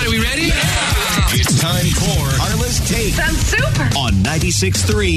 everybody. We ready? It's time for Carla's Take. Sounds super. On 96.3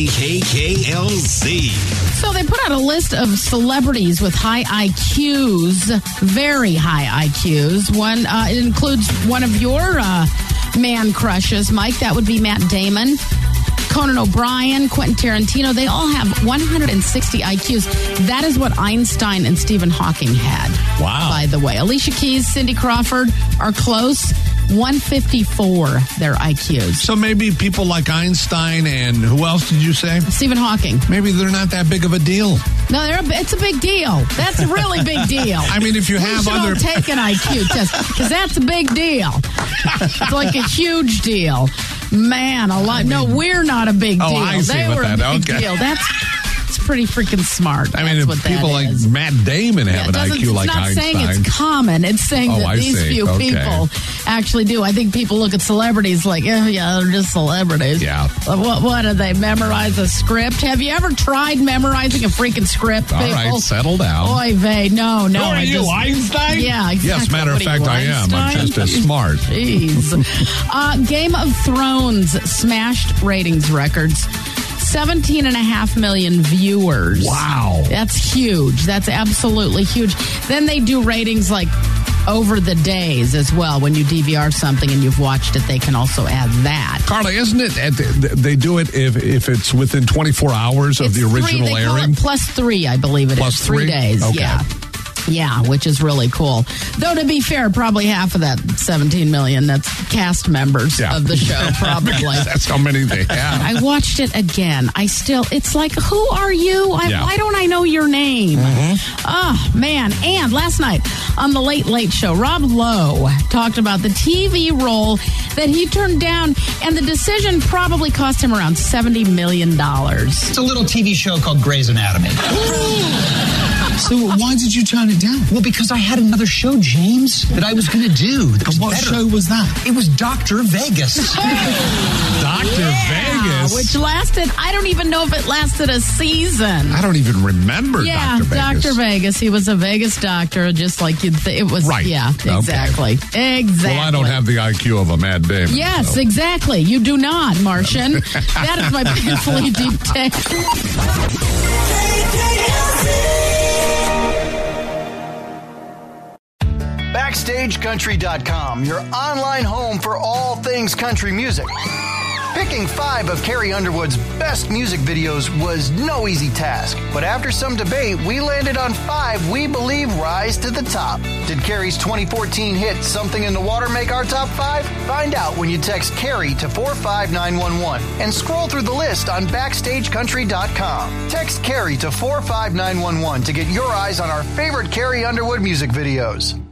KKLZ. So they put out a list of celebrities with high IQs, very high IQs. It includes one of your man crushes, Mike. That would be Matt Damon. Conan O'Brien, Quentin Tarantino, they all have 160 IQs. That is what Einstein and Stephen Hawking had. Wow. By the way. Alicia Keys, Cindy Crawford are close. 154, their IQs. So maybe people like Einstein and who else did you say? Stephen Hawking. Maybe they're not that big of a deal. No, it's a big deal. That's a really big deal. I mean, if you have other... We should all take an IQ test, because that's a big deal. It's like a huge deal. Man, no, we're not a big deal. I see they what were that, a big okay. deal. It's pretty freaking smart. I mean, if people like Matt Damon have an IQ like Einstein. It's not saying it's common. It's saying that these few people actually do. I think people look at celebrities like, yeah, they're just celebrities. Yeah. What do they memorize a script? Have you ever tried memorizing a freaking script, people? All right, settle down. Oy vey, no. Who are you, Einstein? Yeah, exactly. Yes, matter of fact, I am. I'm just as smart. Jeez. Game of Thrones smashed ratings records. 17.5 million viewers. Wow. That's huge. That's absolutely huge. Then they do ratings like over the days as well. When you DVR something and you've watched it, they can also add that. Carla, isn't it, they do it if it's within 24 hours of the original they airing? Call it +3, I believe it Plus is. 3 days. Okay. Yeah. Yeah, which is really cool. Though, to be fair, probably half of that 17 million, that's cast members of the show, probably. That's how many they have. I watched it again. It's like, who are you? Why don't I know your name? Oh, man. And last night on The Late Late Show, Rob Lowe talked about the TV role that he turned down, and the decision probably cost him around $70 million. It's a little TV show called Grey's Anatomy. So why did you turn it down? Well, because I had another show, James, that I was going to do. What show was that? It was Dr. Vegas. Dr. Vegas? Which lasted, I don't even know if it lasted a season. I don't even remember Dr. Vegas. Dr. Vegas. He was a Vegas doctor, just like you'd think. It was, right. Yeah, exactly. Okay. Exactly. Well, I don't have the IQ of a Matt Damon. Yes, exactly. You do not, Martian. That is my painfully deep take. BackstageCountry.com, your online home for all things country music. Picking 5 of Carrie Underwood's best music videos was no easy task, but after some debate, we landed on 5 we believe rise to the top. Did Carrie's 2014 hit Something in the Water make our top 5? Find out when you text Carrie to 45911 and scroll through the list on BackstageCountry.com. Text Carrie to 45911 to get your eyes on our favorite Carrie Underwood music videos.